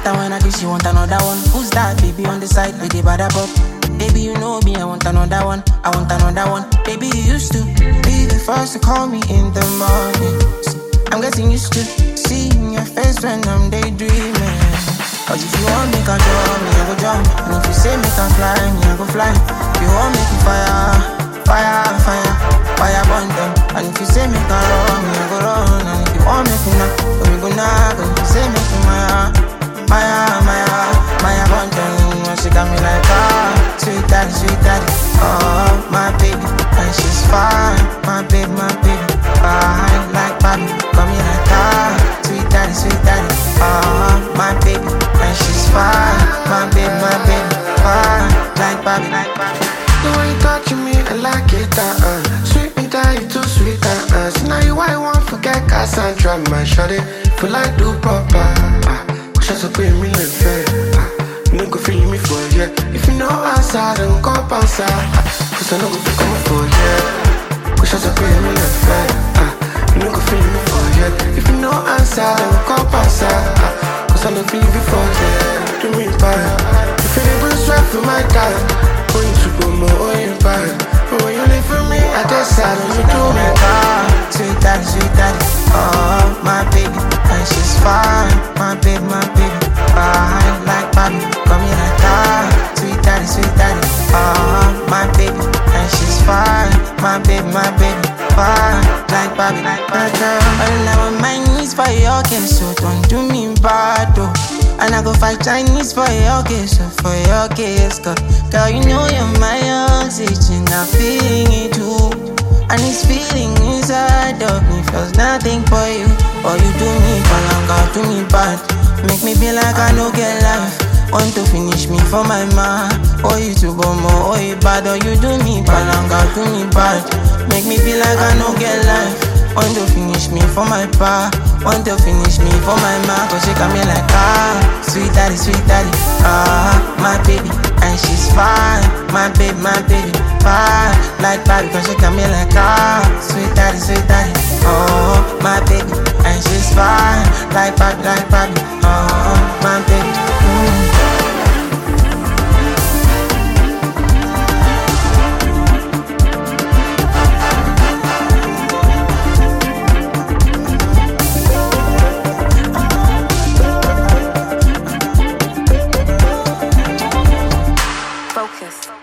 And when I kiss you, want another one. Who's that baby on the side with the bad up? Baby, you know me, I want another one. I want another one. Baby, you used to be the first to call me in the morning. I'm getting used to seeing your face when I'm daydreaming. Cause if you want me, can draw me, I go draw me. And if you say me can fly, me I go fly. If you want me to fire, fire, fire, fire burn them. And if you say me can run, me I go run. And if you want me to knock, we go knock. And if you say me to Maya, Maya burn them. And she got me like sweet daddy, oh my baby. And she's fine, my baby, fine like Bobby. Call me like sweet daddy, oh my baby. And she's fine, my baby, fine like Bobby. The way you touching me, I like it, sweet me die, you too sweet, so now you I won't forget Cassandra, my shawty. Feel like do proper, just a pay me like fair, you no go feel me for yeah. If you know answer, then go answer, cause I no go feel coming for yeah. Cause just a pay me like fair, you no go feel me for yeah. If you know answer, then go answer, cause I no feel you before yeah. Do me bad, if you never sweat for my time. Going to go more in bad. But when you live for me, I decide you do me sweet daddy, oh my baby. And she's fine, my baby, fine like Bobby. Call me like sweet daddy, oh my baby. And she's fine, my baby, fine like Bobby. All I want my knees for your case, so don't do me bad though. And I go fight Chinese for your case, girl, you know you're my oxygen, I'm feeling it too. And this feeling inside of me feels nothing for you. Or you do me palanga, do me bad. Make me feel like I no get life. Want to finish me for my man. Or you to go more, or you bad. Or you do me palanga, do me bad. Make me feel like I no get life. Want to finish me for my pa. Want to finish me for my man. Cause she got me like sweet daddy, my baby. And she's fine, my baby, fine like Bobby. Cause she got me like sweet daddy, oh my baby. And she's fine like Bobby, oh my baby. Focus.